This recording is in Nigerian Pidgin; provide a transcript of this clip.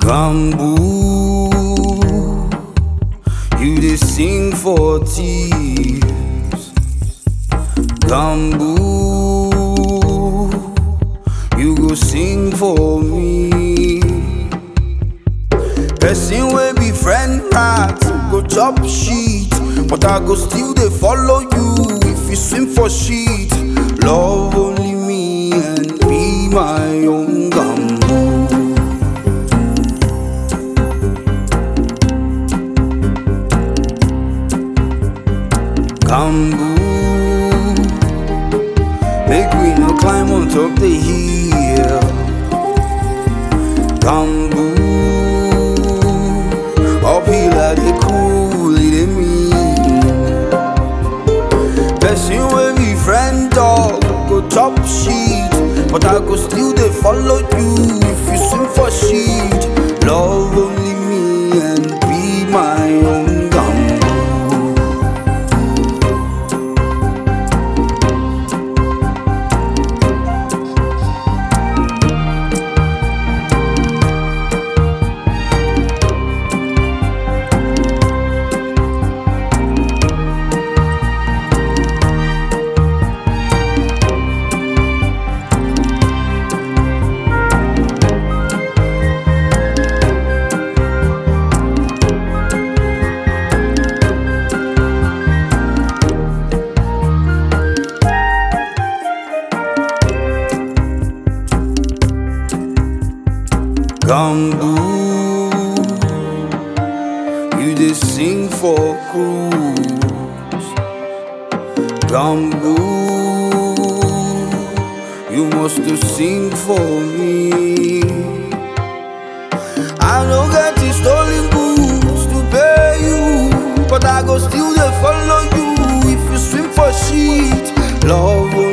Bamboo, you dey sing for thieves. Bamboo, you go sing for me. Person wey be friend rat go chop shit, but I go still dey follow you if you swim for shit. Love only me and be my own Bamboo. Bamboo, make we no climb on top the hill. Bamboo, uphill I dey cool, it dey mean. Person wey be friend dog go chop shit, but I go still dey follow you if you swim for shit. Love only me and be my own Bamboo. Bamboo, you dey sing for cruise. Bamboo, you must to sing for me. I no get the stolen goods to pay you, but I go still dey follow you if you swim for shit. Love